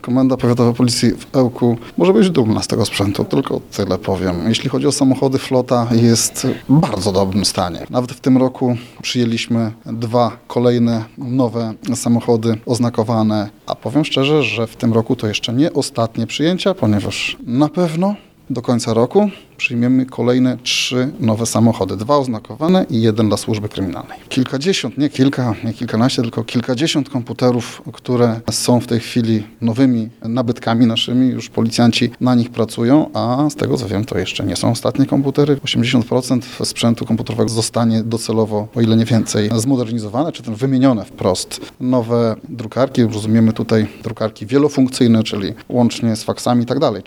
Komenda Powiatowa Policji w Ełku może być dumna z tego sprzętu, tylko tyle powiem. Jeśli chodzi o samochody, flota jest w bardzo dobrym stanie. Nawet w tym roku przyjęliśmy 2 kolejne nowe samochody oznakowane, a powiem szczerze, że w tym roku to jeszcze nie ostatnie przyjęcia, ponieważ na pewno do końca roku przyjmiemy kolejne 3 nowe samochody. 2 oznakowane i 1 dla służby kryminalnej. Kilkadziesiąt, nie kilka, nie kilkanaście, tylko kilkadziesiąt komputerów, które są w tej chwili nowymi nabytkami naszymi. Już policjanci na nich pracują, a z tego co wiem, to jeszcze nie są ostatnie komputery. 80% sprzętu komputerowego zostanie docelowo, o ile nie więcej, zmodernizowane, czy też wymienione wprost. Nowe drukarki, rozumiemy tutaj drukarki wielofunkcyjne, czyli łącznie z faksami i tak dalej.